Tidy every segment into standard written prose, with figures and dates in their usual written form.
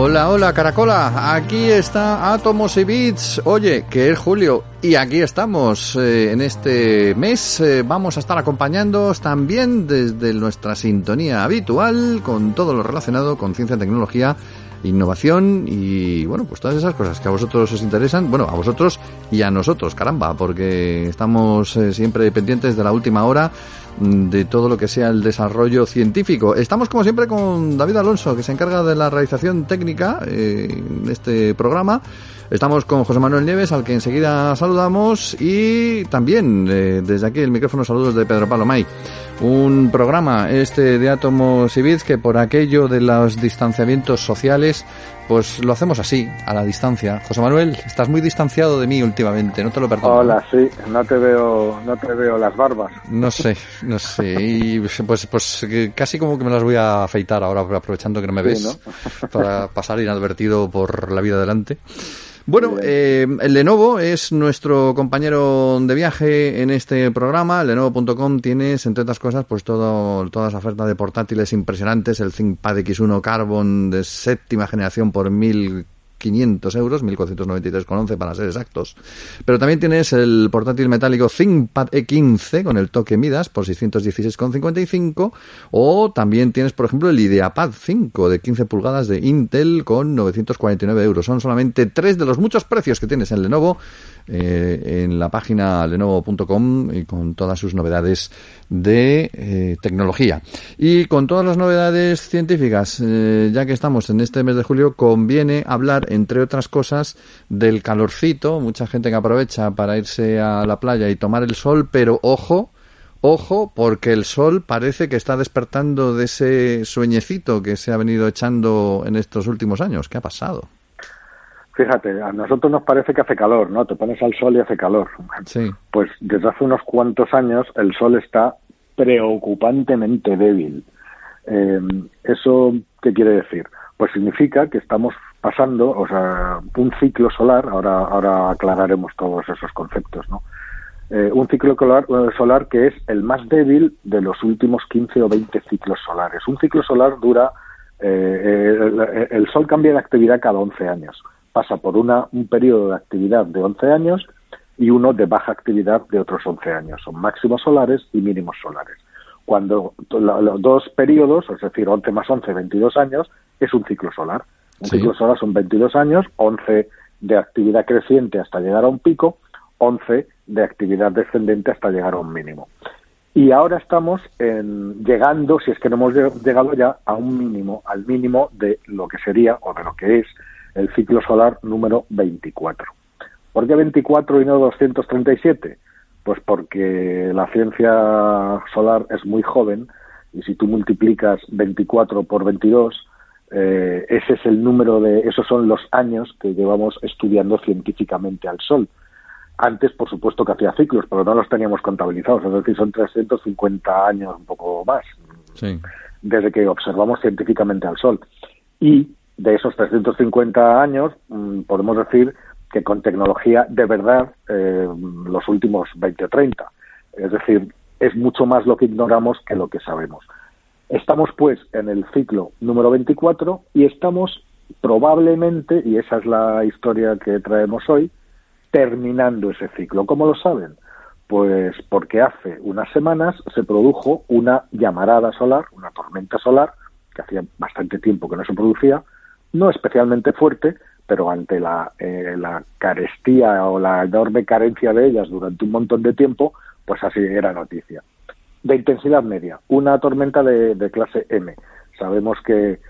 Hola, hola, Caracola, aquí está Átomos y Bits. Oye, que es julio y aquí estamos. En este mes vamos a estar acompañándoos también desde nuestra sintonía habitual con todo lo relacionado con ciencia, tecnología, innovación y, bueno, pues todas esas cosas que a vosotros os interesan. Bueno, a vosotros y a nosotros, caramba, porque estamos siempre pendientes de la última hora de todo lo que sea el desarrollo científico. Estamos como siempre con David Alonso, que se encarga de la realización técnica de este programa. Estamos con José Manuel Nieves, al que enseguida saludamos, y también desde aquí el micrófono saludos de Pedro Palomay. Un programa de Átomos y Bits que por aquello de los distanciamientos sociales pues lo hacemos así, a la distancia. José Manuel, estás muy distanciado de mí últimamente, no te lo perdono. Hola, sí, no te veo las barbas. No sé, y pues casi como que me las voy a afeitar ahora, aprovechando que no me ves, ¿no? Para pasar inadvertido por la vida adelante. Bueno, el Lenovo es nuestro compañero de viaje en este programa. Lenovo.com tienes, entre otras cosas, pues toda esa oferta de portátiles impresionantes. El ThinkPad X1 Carbon de 7ª generación por 1.500 euros, 1.493,11 para ser exactos. Pero también tienes el portátil metálico ThinkPad E15 con el toque Midas por 616,55, o también tienes, por ejemplo, el IdeaPad 5 de 15 pulgadas de Intel con 949 euros. Son solamente 3 de los muchos precios que tienes en Lenovo, en la página lenovo.com, y con todas sus novedades de tecnología. Y con todas las novedades científicas, ya que estamos en este mes de julio, conviene hablar, entre otras cosas, del calorcito. Mucha gente que aprovecha para irse a la playa y tomar el sol, pero ojo, porque el sol parece que está despertando de ese sueñecito que se ha venido echando en estos últimos años. ¿Qué ha pasado? Fíjate, a nosotros nos parece que hace calor, ¿no? Te pones al sol y hace calor. Sí. Pues desde hace unos cuantos años el sol está preocupantemente débil. ¿Eso qué quiere decir? Pues significa que estamos pasando, un ciclo solar, ahora aclararemos todos esos conceptos, ¿no? Un ciclo solar que es el más débil de los últimos 15 o 20 ciclos solares. Un ciclo solar dura, el sol cambia de actividad cada 11 años. Pasa por un periodo de actividad de 11 años y uno de baja actividad de otros 11 años. Son máximos solares y mínimos solares. Cuando los dos periodos, es decir, 11 más 11, 22 años, es un ciclo solar. Un ciclo solar son 22 años, 11 de actividad creciente hasta llegar a un pico, 11 de actividad descendente hasta llegar a un mínimo. Y ahora estamos llegando, si es que no hemos llegado ya, al mínimo de lo que sería, o de lo que es, el ciclo solar número 24. ¿Por qué 24 y no 237? Pues porque la ciencia solar es muy joven, y si tú multiplicas 24 por 22, ese es el número esos son los años que llevamos estudiando científicamente al Sol. Antes, por supuesto, que hacía ciclos, pero no los teníamos contabilizados, es decir, son 350 años, un poco más, desde que observamos científicamente al Sol. Y de esos 350 años, podemos decir que con tecnología de verdad, los últimos 20 o 30. Es decir, es mucho más lo que ignoramos que lo que sabemos. Estamos, pues, en el ciclo número 24 y estamos probablemente, y esa es la historia que traemos hoy, terminando ese ciclo. ¿Cómo lo saben? Pues porque hace unas semanas se produjo una llamarada solar, una tormenta solar, que hacía bastante tiempo que no se producía, no especialmente fuerte, pero ante la carestía o la enorme carencia de ellas durante un montón de tiempo, pues así era noticia. De intensidad media, una tormenta de clase M. Sabemos que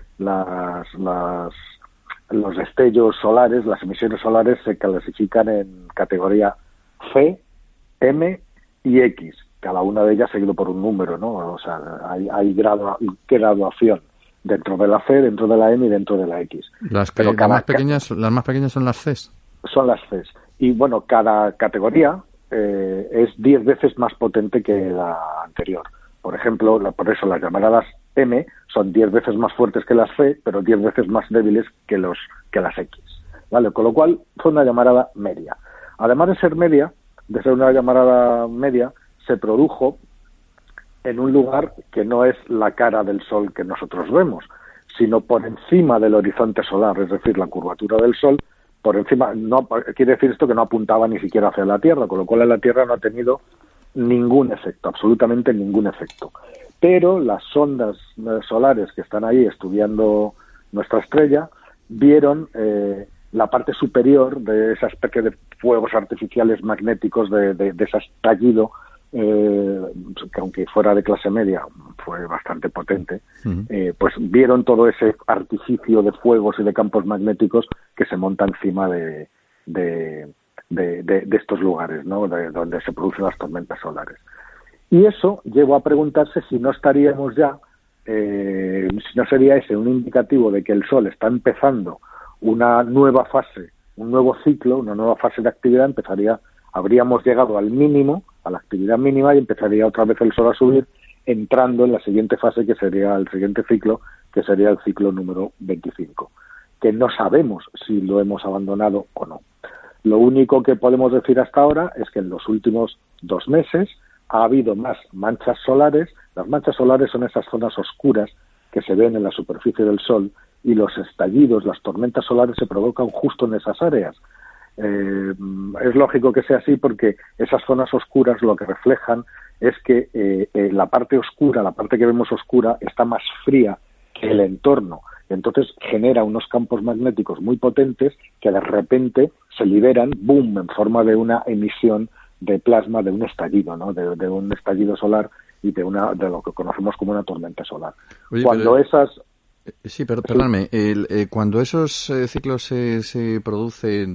los destellos solares, las emisiones solares se clasifican en categoría C, M y X, cada una de ellas seguido por un número, ¿no? O sea, hay graduación dentro de la C, dentro de la M y dentro de la X. Las más pequeñas son las Cs. Son las Cs. Y bueno, cada categoría es 10 veces más potente que la anterior. Por ejemplo, por eso las llamaradas M son 10 veces más fuertes que las C, pero 10 veces más débiles que las X. ¿Vale? Con lo cual, fue una llamarada media. Además de ser una llamarada media, se produjo en un lugar que no es la cara del Sol que nosotros vemos, sino por encima del horizonte solar, es decir, la curvatura del Sol, por encima, no quiere decir esto que no apuntaba ni siquiera hacia la Tierra, con lo cual en la Tierra no ha tenido ningún efecto, absolutamente ningún efecto. Pero las sondas solares que están ahí estudiando nuestra estrella vieron la parte superior de esa especie de fuegos artificiales magnéticos, de ese estallido, que aunque fuera de clase media fue bastante potente, pues vieron todo ese artificio de fuegos y de campos magnéticos que se monta encima de estos lugares, ¿no? Donde se producen las tormentas solares. Y eso llevó a preguntarse si no estaríamos ya, si no sería ese un indicativo de que el Sol está empezando una nueva fase, un nuevo ciclo, una nueva fase de actividad. Habríamos llegado al mínimo, a la actividad mínima, y empezaría otra vez el Sol a subir, entrando en la siguiente fase, que sería el siguiente ciclo, que sería el ciclo número 25, que no sabemos si lo hemos abandonado o no. Lo único que podemos decir hasta ahora es que en los últimos 2 meses ha habido más manchas solares. Las manchas solares son esas zonas oscuras que se ven en la superficie del Sol, y los estallidos, las tormentas solares se provocan justo en esas áreas. Es lógico que sea así, porque esas zonas oscuras lo que reflejan es que la parte oscura, la parte que vemos oscura, está más fría que el entorno. Entonces genera unos campos magnéticos muy potentes que de repente se liberan, boom, en forma de una emisión de plasma, de un estallido, ¿no? De un estallido solar y de lo que conocemos como una tormenta solar. Oye, cuando esas... Sí, pero perdóname, cuando esos ciclos se producen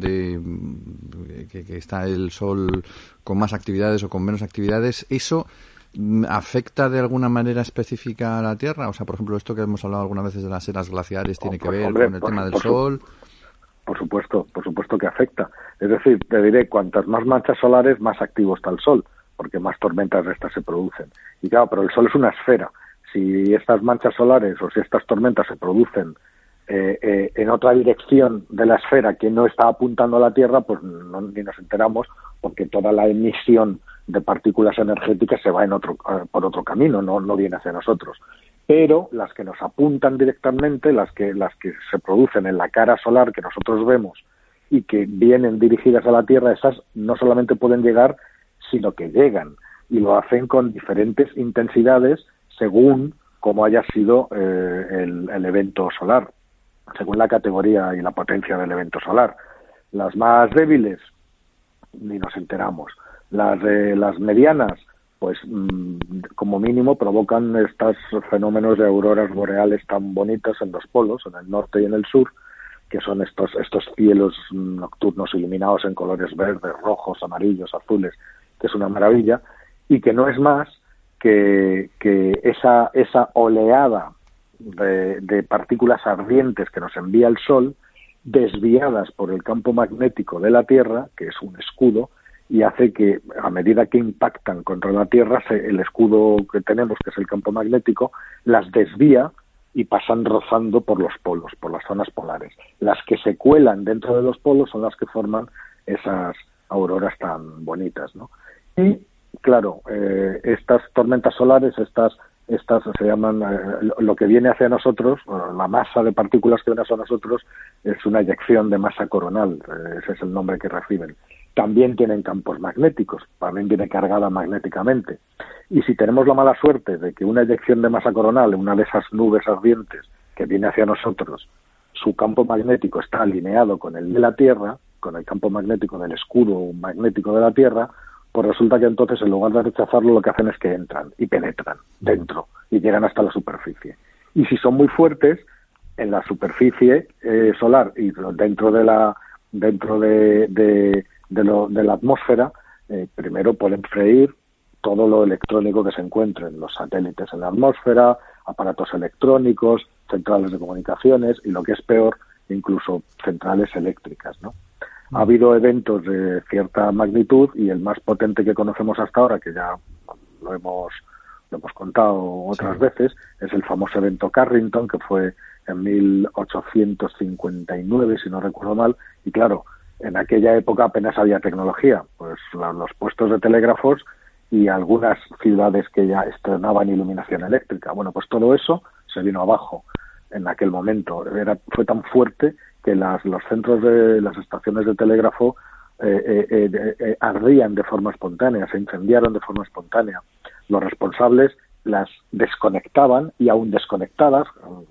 que está el Sol con más actividades o con menos actividades, ¿eso afecta de alguna manera específica a la Tierra? O sea, por ejemplo, esto que hemos hablado algunas veces de las eras glaciares, ¿tiene que ver con el tema del Sol? Por supuesto que afecta. Es decir, te diré, cuantas más manchas solares, más activo está el Sol, porque más tormentas de estas se producen. Y claro, pero el Sol es una esfera. Si estas manchas solares o si estas tormentas se producen en otra dirección de la esfera que no está apuntando a la Tierra, pues ni nos enteramos, porque toda la emisión de partículas energéticas se va por otro camino, no viene hacia nosotros. Pero las que nos apuntan directamente, las que se producen en la cara solar que nosotros vemos y que vienen dirigidas a la Tierra, esas no solamente pueden llegar, sino que llegan, y lo hacen con diferentes intensidades según cómo haya sido el evento solar, según la categoría y la potencia del evento solar. Las más débiles, ni nos enteramos. Las medianas, pues como mínimo provocan estos fenómenos de auroras boreales tan bonitos en los polos, en el norte y en el sur, que son estos cielos nocturnos iluminados en colores verdes, rojos, amarillos, azules, que es una maravilla, y que no es más que esa oleada de partículas ardientes que nos envía el Sol, desviadas por el campo magnético de la Tierra, que es un escudo, y hace que a medida que impactan contra la Tierra, el escudo que tenemos, que es el campo magnético, las desvía y pasan rozando por los polos, por las zonas polares. Las que se cuelan dentro de los polos son las que forman esas auroras tan bonitas, ¿no? Y claro, estas tormentas solares, estas se llaman, lo que viene hacia nosotros, la masa de partículas que viene hacia nosotros es una eyección de masa coronal, ese es el nombre que reciben. También tienen campos magnéticos, también viene cargada magnéticamente. Y si tenemos la mala suerte de que una eyección de masa coronal, una de esas nubes ardientes que viene hacia nosotros, su campo magnético está alineado con el de la Tierra, con el campo magnético del escudo magnético de la Tierra, pues resulta que entonces en lugar de rechazarlo lo que hacen es que entran y penetran dentro y llegan hasta la superficie. Y si son muy fuertes, en la superficie solar y dentro de la atmósfera, primero pueden freír todo lo electrónico que se encuentre en los satélites en la atmósfera, aparatos electrónicos, centrales de comunicaciones y, lo que es peor, incluso centrales eléctricas, ¿no? Ha habido eventos de cierta magnitud, y el más potente que conocemos hasta ahora, que ya lo hemos contado otras veces, es el famoso evento Carrington, que fue en 1859, si no recuerdo mal, y claro, en aquella época apenas había tecnología, pues los puestos de telégrafos y algunas ciudades que ya estrenaban iluminación eléctrica. Bueno, pues todo eso se vino abajo. en aquel momento. Fue tan fuerte que los centros de las estaciones de telégrafo ardían de forma espontánea, se incendiaron de forma espontánea. Los responsables las desconectaban y aún desconectadas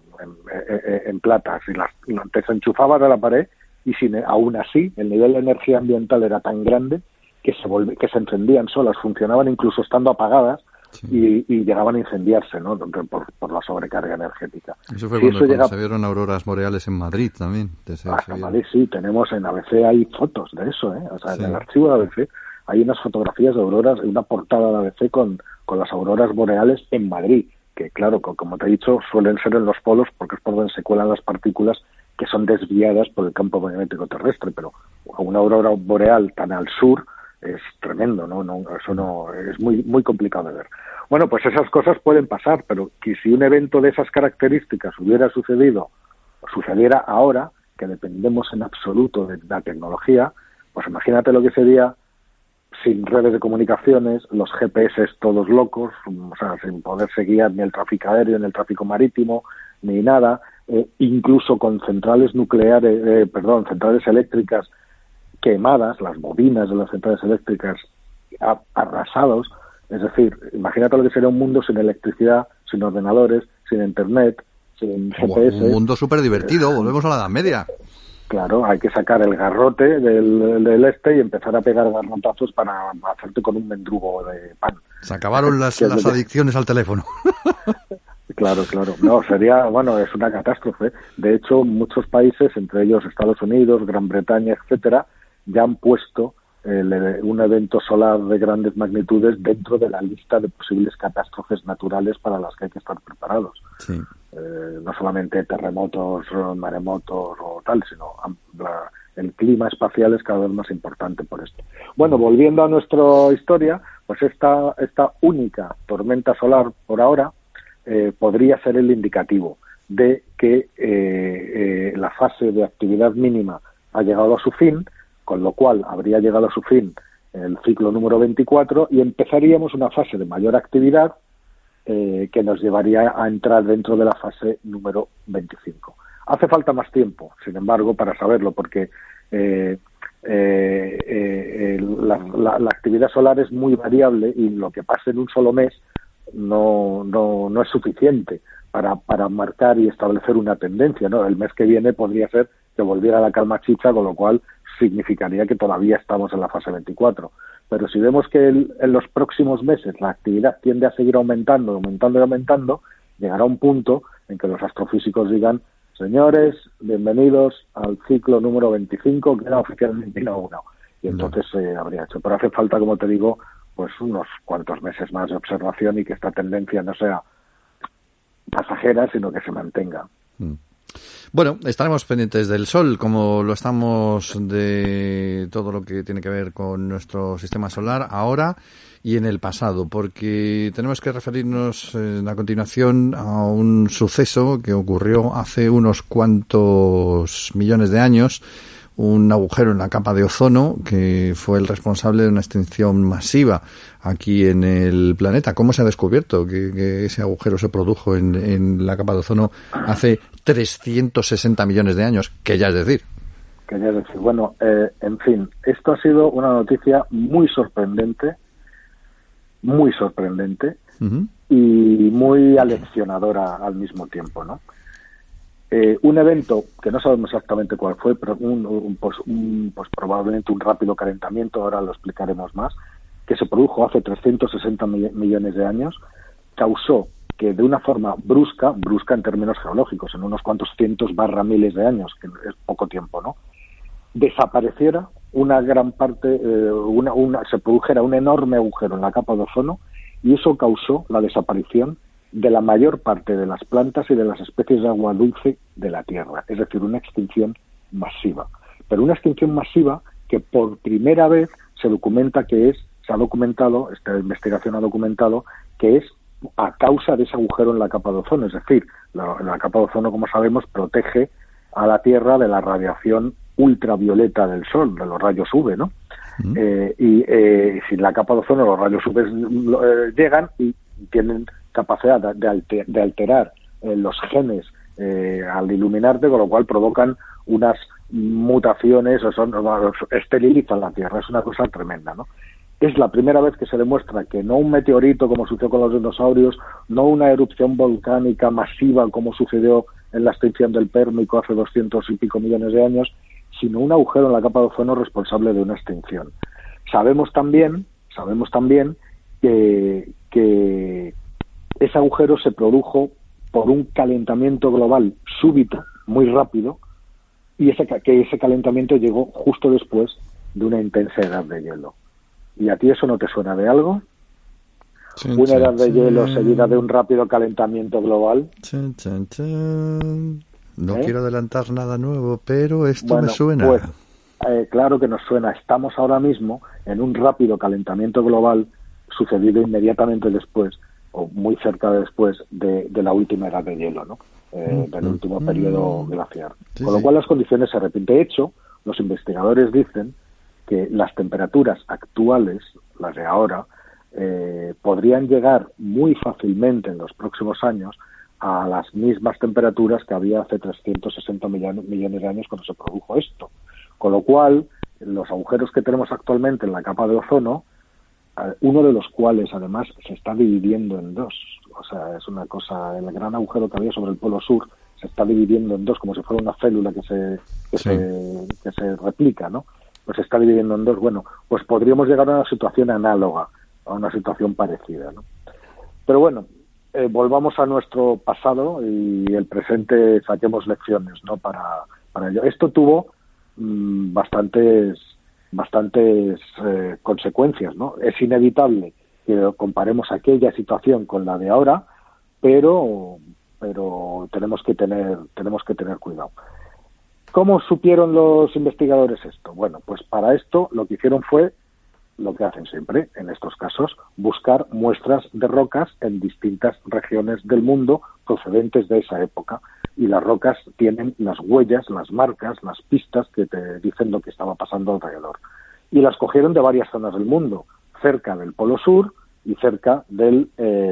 en platas y las desenchufaban a la pared y aún así el nivel de energía ambiental era tan grande que se encendían solas, funcionaban incluso estando apagadas. Sí. Y llegaban a incendiarse, ¿no? Por la sobrecarga energética. Eso fue cuando se vieron auroras boreales en Madrid también. En Madrid sí, tenemos en ABC hay fotos de eso, ¿eh? O sea, sí. En el archivo de ABC hay unas fotografías de auroras, una portada de ABC con las auroras boreales en Madrid, que claro, como te he dicho, suelen ser en los polos porque es por donde se cuelan las partículas que son desviadas por el campo magnético terrestre, pero una aurora boreal tan al sur es tremendo, ¿no? Eso no es muy complicado de ver. Bueno, pues esas cosas pueden pasar, pero que si un evento de esas características hubiera sucedido o sucediera ahora, que dependemos en absoluto de la tecnología, pues imagínate lo que sería sin redes de comunicaciones, los GPS todos locos, o sea, sin poderse guiar ni el tráfico aéreo, ni el tráfico marítimo, ni nada, incluso con centrales eléctricas quemadas, las bobinas de las centrales eléctricas arrasados. Es decir, imagínate lo que sería un mundo sin electricidad, sin ordenadores, sin internet, sin GPS. Un mundo súper divertido, volvemos a la Edad Media. Claro, hay que sacar el garrote del y empezar a pegar garrotazos para hacerte con un mendrugo de pan. Se acabaron las adicciones al teléfono. Claro. No, es una catástrofe. De hecho, muchos países, entre ellos Estados Unidos, Gran Bretaña, etcétera, ya han puesto un evento solar de grandes magnitudes dentro de la lista de posibles catástrofes naturales para las que hay que estar preparados. Sí. No solamente terremotos, maremotos o tal, sino el clima espacial es cada vez más importante por esto. Bueno, volviendo a nuestra historia, pues esta única tormenta solar por ahora podría ser el indicativo de que la fase de actividad mínima ha llegado a su fin, con lo cual habría llegado a su fin el ciclo número 24 y empezaríamos una fase de mayor actividad que nos llevaría a entrar dentro de la fase número 25. Hace falta más tiempo, sin embargo, para saberlo, porque la actividad solar es muy variable y lo que pase en un solo mes no es suficiente para marcar y establecer una tendencia, ¿no? El mes que viene podría ser que volviera la calma chicha, con lo cual significaría que todavía estamos en la fase 24. Pero si vemos que en los próximos meses la actividad tiende a seguir aumentando, llegará un punto en que los astrofísicos digan: señores, bienvenidos al ciclo número 25, que era oficialmente inaugurado. Y entonces habría hecho. Pero hace falta, como te digo, pues unos cuantos meses más de observación y que esta tendencia no sea pasajera, sino que se mantenga. Bueno, estaremos pendientes del Sol, como lo estamos de todo lo que tiene que ver con nuestro sistema solar ahora y en el pasado, porque tenemos que referirnos a continuación a un suceso que ocurrió hace unos cuantos millones de años, un agujero en la capa de ozono que fue el responsable de una extinción masiva aquí en el planeta. ¿Cómo se ha descubierto que ese agujero se produjo en la capa de ozono hace 360 millones de años? Que ya es decir. Bueno, en fin, esto ha sido una noticia muy sorprendente uh-huh. y muy aleccionadora al mismo tiempo, ¿no? Un evento que no sabemos exactamente cuál fue, pero pues probablemente un rápido calentamiento, ahora lo explicaremos más, que se produjo hace 360 millones de años, causó que de una forma brusca en términos geológicos, en unos cuantos cientos / miles de años, que es poco tiempo, ¿no?, desapareciera una gran parte, se produjera un enorme agujero en la capa de ozono, y eso causó la desaparición de la mayor parte de las plantas y de las especies de agua dulce de la Tierra, es decir, una extinción masiva. Pero una extinción masiva que por primera vez esta investigación ha documentado que es a causa de ese agujero en la capa de ozono, es decir, la capa de ozono, como sabemos, protege a la Tierra de la radiación ultravioleta del Sol, de los rayos UV, ¿no? Y sin la capa de ozono los rayos UV llegan y tienen capacidad de alterar los genes al iluminarte, con lo cual provocan unas mutaciones, esterilizan la Tierra. Es una cosa tremenda, ¿no? Es la primera vez que se demuestra que no un meteorito, como sucedió con los dinosaurios, no una erupción volcánica masiva, como sucedió en la extinción del Pérmico hace 200 y pico millones de años, sino un agujero en la capa de ozono responsable de una extinción. Sabemos también que ese agujero se produjo por un calentamiento global súbito, muy rápido, y que ese calentamiento llegó justo después de una intensa edad de hielo. ¿Y a ti eso no te suena de algo? Una edad de hielo seguida de un rápido calentamiento global. No quiero adelantar nada nuevo, pero esto me suena. Pues, claro que nos suena. Estamos ahora mismo en un rápido calentamiento global sucedido inmediatamente después, o muy cerca después, de la última edad de hielo, ¿no? Del último periodo glaciar. Con lo cual las condiciones se repiten. De hecho, los investigadores dicen que las temperaturas actuales, las de ahora, podrían llegar muy fácilmente en los próximos años a las mismas temperaturas que había hace 360 millones de años cuando se produjo esto. Con lo cual, los agujeros que tenemos actualmente en la capa de ozono, uno de los cuales además se está dividiendo en dos, o sea, es una cosa, el gran agujero que había sobre el polo sur se está dividiendo en dos como si fuera una célula que se replica, ¿no? Pues se está dividiendo en dos. Bueno, pues podríamos llegar a una situación análoga, a una situación parecida, ¿no? Pero bueno, volvamos a nuestro pasado y el presente saquemos lecciones, ¿no? Para ello. Esto tuvo bastantes consecuencias, ¿no? Es inevitable que comparemos aquella situación con la de ahora, pero tenemos que tener cuidado. ¿Cómo supieron los investigadores esto? Bueno, pues para esto lo que hicieron fue lo que hacen siempre en estos casos, buscar muestras de rocas en distintas regiones del mundo procedentes de esa época. Y las rocas tienen las huellas, las marcas, las pistas que te dicen lo que estaba pasando alrededor. Y las cogieron de varias zonas del mundo, cerca del Polo Sur y cerca del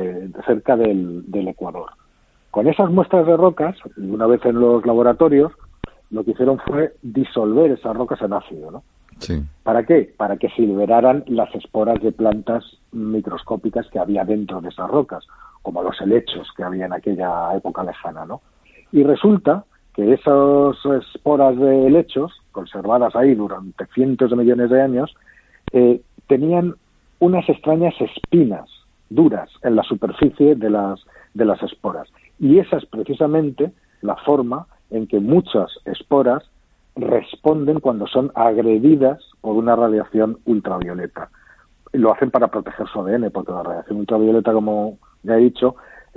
Ecuador. Con esas muestras de rocas, una vez en los laboratorios, lo que hicieron fue disolver esas rocas en ácido, ¿no? Sí. ¿Para qué? Para que se liberaran las esporas de plantas microscópicas que había dentro de esas rocas, como los helechos que había en aquella época lejana, ¿no? Y resulta que esas esporas de helechos, conservadas ahí durante cientos de millones de años, tenían unas extrañas espinas duras en la superficie de las esporas. Y esa es precisamente la forma en que muchas esporas responden cuando son agredidas por una radiación ultravioleta. Lo hacen para proteger su ADN, porque la radiación ultravioleta, como ya he dicho,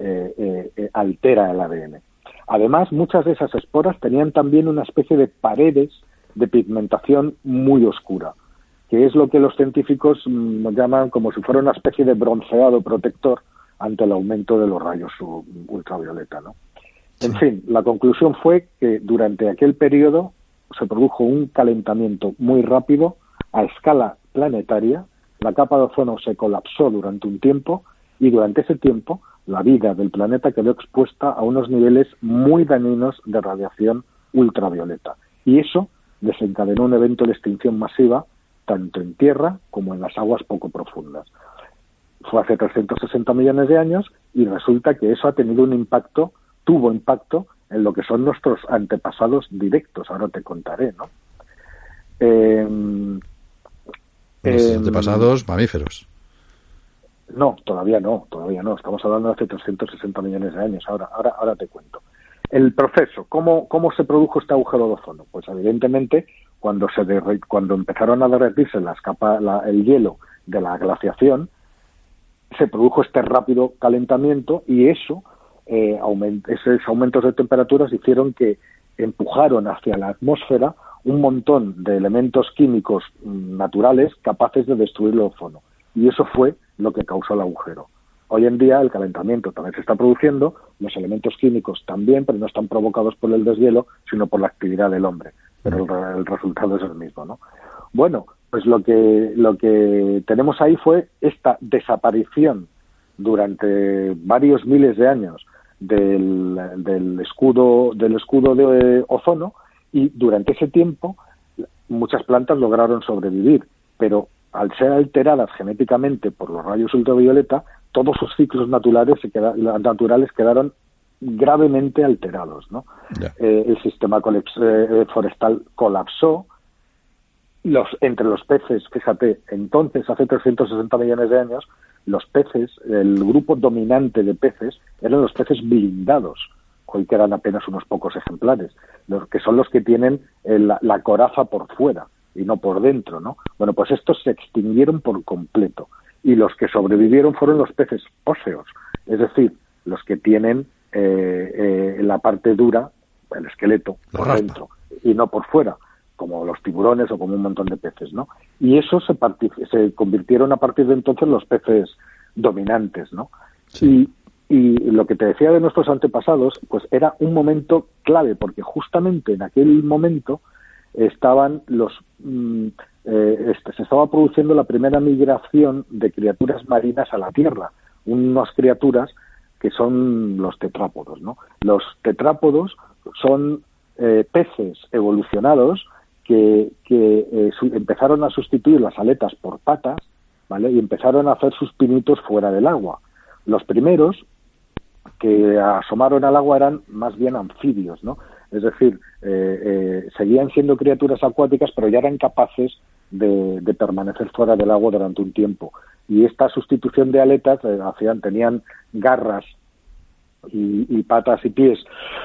altera el ADN. Además, muchas de esas esporas tenían también una especie de paredes de pigmentación muy oscura, que es lo que los científicos llaman como si fuera una especie de bronceado protector ante el aumento de los rayos ultravioleta, ¿no? En fin, la conclusión fue que durante aquel periodo se produjo un calentamiento muy rápido a escala planetaria, la capa de ozono se colapsó durante un tiempo y durante ese tiempo la vida del planeta quedó expuesta a unos niveles muy dañinos de radiación ultravioleta. Y eso desencadenó un evento de extinción masiva tanto en tierra como en las aguas poco profundas. Fue hace 360 millones de años y resulta que eso tuvo impacto en lo que son nuestros antepasados directos. Ahora te contaré, ¿no? Los antepasados mamíferos. No, todavía no. Estamos hablando de hace 360 millones de años. Ahora te cuento. El proceso, ¿cómo se produjo este agujero de ozono? Pues evidentemente cuando empezaron a derretirse el hielo de la glaciación, se produjo este rápido calentamiento y esos aumentos de temperaturas hicieron que empujaron hacia la atmósfera un montón de elementos químicos naturales capaces de destruir el ozono. Y eso fue lo que causó el agujero. Hoy en día el calentamiento también se está produciendo, los elementos químicos también, pero no están provocados por el deshielo, sino por la actividad del hombre. Pero el resultado es el mismo, ¿no? Bueno, pues lo que tenemos ahí fue esta desaparición durante varios miles de años del escudo de ozono, y durante ese tiempo muchas plantas lograron sobrevivir, pero al ser alteradas genéticamente por los rayos ultravioleta, todos sus ciclos naturales quedaron gravemente alterados, ¿no? Yeah. El sistema forestal colapsó. Entre los peces, fíjate, entonces, hace 360 millones de años, los peces, el grupo dominante de peces, eran los peces blindados. Hoy quedan apenas unos pocos ejemplares, los que son los que tienen la coraza por fuera y no por dentro, ¿no? Bueno, pues estos se extinguieron por completo, y los que sobrevivieron fueron los peces óseos, es decir, los que tienen la parte dura, el esqueleto, por dentro y no por fuera, como los tiburones o como un montón de peces, ¿no? Y esos se convirtieron a partir de entonces en los peces dominantes, ¿no? Sí. Y lo que te decía de nuestros antepasados, pues era un momento clave, porque justamente en aquel momento estaban se estaba produciendo la primera migración de criaturas marinas a la Tierra, unas criaturas que son los tetrápodos, ¿no? Los tetrápodos son peces evolucionados que empezaron a sustituir las aletas por patas, ¿vale? Y empezaron a hacer sus pinitos fuera del agua. Los primeros que asomaron al agua eran más bien anfibios, ¿no? Es decir, seguían siendo criaturas acuáticas, pero ya eran capaces de permanecer fuera del agua durante un tiempo. Y esta sustitución de aletas tenían garras y patas y pies,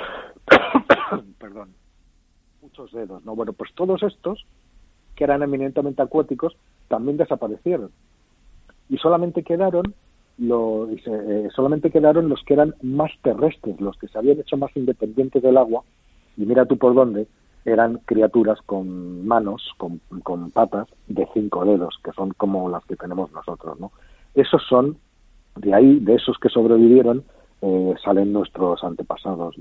perdón, muchos dedos, ¿no? Bueno, pues todos estos, que eran eminentemente acuáticos, también desaparecieron. Y solamente quedaron los que eran más terrestres, los que se habían hecho más independientes del agua, y mira tú por dónde, eran criaturas con manos, con patas de 5 dedos, que son como las que tenemos nosotros, ¿no? Esos son, de esos que sobrevivieron, salen nuestros antepasados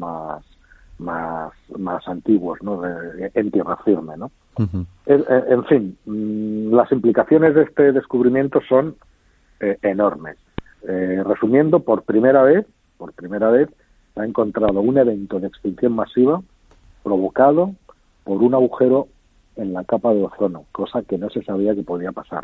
más antiguos, ¿no? En tierra firme, ¿no? Uh-huh. En fin, las implicaciones de este descubrimiento son enormes. Resumiendo, por primera vez se ha encontrado un evento de extinción masiva provocado por un agujero en la capa de ozono, cosa que no se sabía que podía pasar.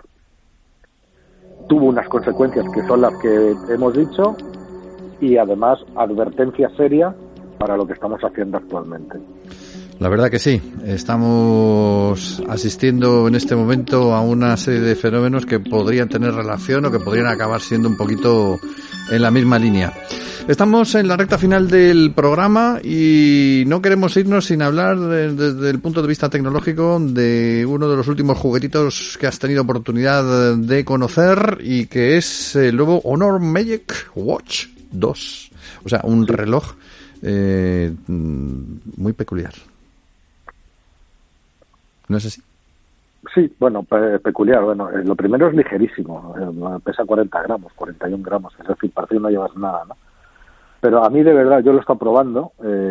Tuvo unas consecuencias que son las que hemos dicho, y además advertencia seria para lo que estamos haciendo actualmente. La verdad que sí, estamos asistiendo en este momento a una serie de fenómenos que podrían tener relación o que podrían acabar siendo un poquito en la misma línea. Estamos en la recta final del programa y no queremos irnos sin hablar desde el punto de vista tecnológico de uno de los últimos juguetitos que has tenido oportunidad de conocer, y que es el nuevo Honor Magic Watch 2, o sea, un reloj muy peculiar. ¿No es así? Sí, bueno, peculiar. Bueno, lo primero es ligerísimo, pesa 40 gramos, 41 gramos, es decir, parece que no llevas nada, ¿no? Pero a mí, de verdad, yo lo he estado probando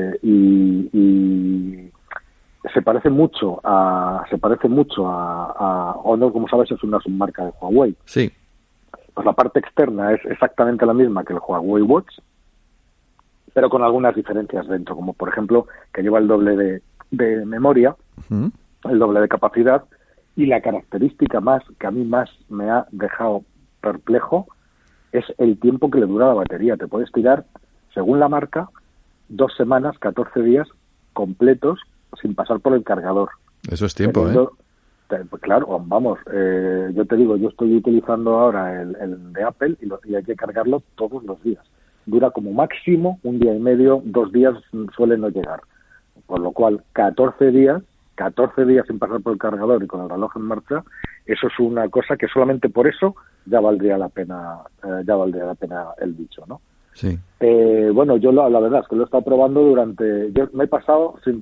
y se parece mucho a Honor, como sabes, es una submarca de Huawei. Sí. Pues la parte externa es exactamente la misma que el Huawei Watch, pero con algunas diferencias dentro, como por ejemplo que lleva el doble de memoria, uh-huh, el doble de capacidad, y la característica que a mí más me ha dejado perplejo es el tiempo que le dura la batería. Te puedes tirar, según la marca, 2 semanas, 14 días completos sin pasar por el cargador. Eso es tiempo, Pues claro, vamos, yo te digo, yo estoy utilizando ahora el de Apple y hay que cargarlo todos los días. Dura como máximo 1 día y medio, 2 días suele no llegar. Por lo cual, 14 días sin pasar por el cargador y con el reloj en marcha, eso es una cosa que solamente por eso ya valdría la pena el dicho, ¿no? Sí. Bueno, yo la verdad es que lo he estado probando yo me he pasado sin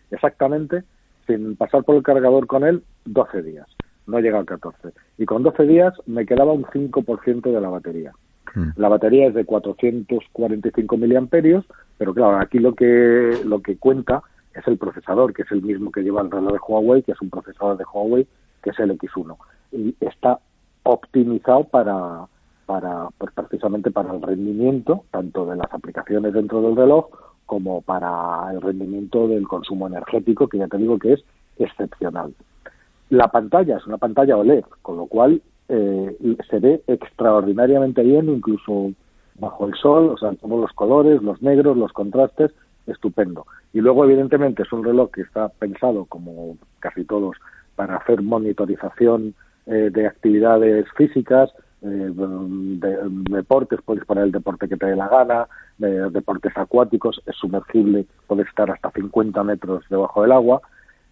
pasar por el cargador con él 12 días, no llega al 14, y con 12 días me quedaba un 5% de la batería. La batería es de 445 miliamperios, pero claro, aquí lo que cuenta es el procesador, que es el mismo que lleva el reloj de Huawei, que es un procesador de Huawei, que es el X1, y está optimizado para pues precisamente para el rendimiento tanto de las aplicaciones dentro del reloj como para el rendimiento del consumo energético, que ya te digo que es excepcional. La pantalla es una pantalla OLED, con lo cual se ve extraordinariamente bien, incluso bajo el sol, o sea, todos los colores, los negros, los contrastes, estupendo. Y luego, evidentemente, es un reloj que está pensado, como casi todos, para hacer monitorización de actividades físicas, de deportes, puedes poner el deporte que te dé la gana, deportes acuáticos, es sumergible, puedes estar hasta 50 metros debajo del agua,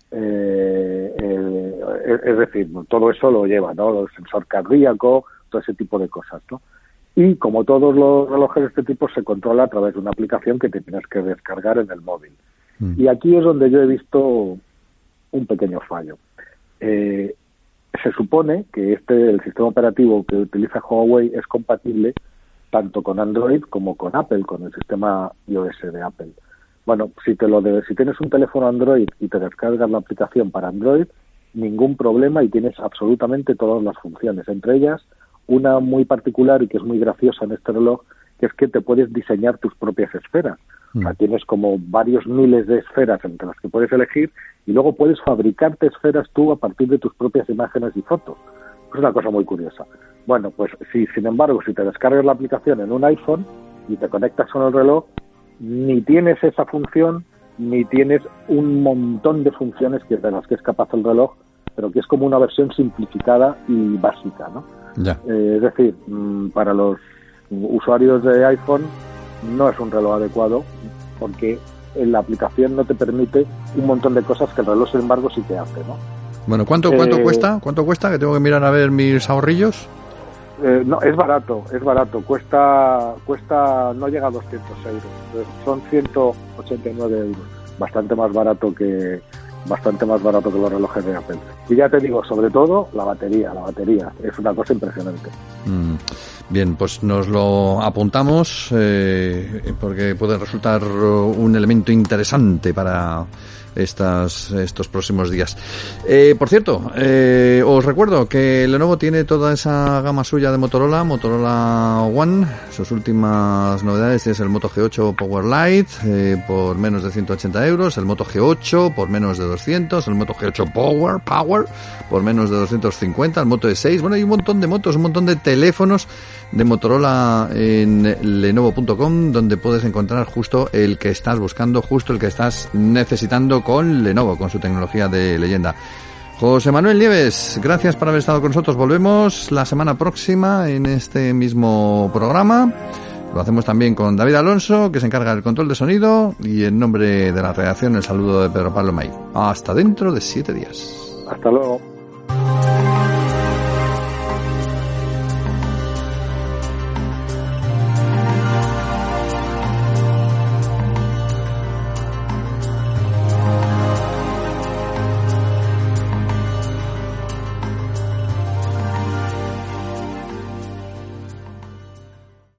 es decir, todo eso lo lleva, ¿no? El sensor cardíaco, todo ese tipo de cosas, ¿no? Y como todos los relojes de este tipo se controla a través de una aplicación que te tienes que descargar en el móvil. Y aquí es donde yo he visto un pequeño fallo. Se supone que el sistema operativo que utiliza Huawei es compatible tanto con Android como con Apple, con el sistema iOS de Apple. Bueno, si tienes un teléfono Android y te descargas la aplicación para Android, ningún problema y tienes absolutamente todas las funciones, entre ellas una muy particular y que es muy graciosa en este reloj, que es que te puedes diseñar tus propias esferas. O sea, tienes como varios miles de esferas entre las que puedes elegir y luego puedes fabricarte esferas tú a partir de tus propias imágenes y fotos. Es una cosa muy curiosa. Bueno, pues sin embargo, si te descargas la aplicación en un iPhone y te conectas con el reloj, ni tienes esa función, ni tienes un montón de funciones de las que es capaz el reloj, pero que es como una versión simplificada y básica, ¿no? Ya. Es decir, para los usuarios de iPhone no es un reloj adecuado porque la aplicación no te permite un montón de cosas que el reloj, sin embargo, sí te hace, ¿no? Bueno, ¿cuánto cuesta? ¿Cuánto cuesta? Que tengo que mirar a ver mis ahorrillos. No, es barato, cuesta, no llega a 200 euros, son 189 euros, bastante más barato que los relojes de Apple. Y ya te digo, sobre todo, la batería es una cosa impresionante. Bien, pues nos lo apuntamos porque puede resultar un elemento interesante para estos próximos días. Por cierto, os recuerdo que Lenovo tiene toda esa gama suya de Motorola One. Sus últimas novedades es el Moto G8 Powerlite por menos de 180 euros, el Moto G8 por menos de 200, el Moto G8 Power por menos de 250, el Moto E6. Bueno, hay un montón de motos, un montón de teléfonos de Motorola en lenovo.com, donde puedes encontrar justo el que estás buscando, justo el que estás necesitando con Lenovo, con su tecnología de leyenda. José Manuel Nieves, gracias por haber estado con nosotros. Volvemos la semana próxima en este mismo programa. Lo hacemos también con David Alonso, que se encarga del control de sonido, y en nombre de la redacción el saludo de Pedro Pablo May. Hasta dentro de 7 días. Hasta luego.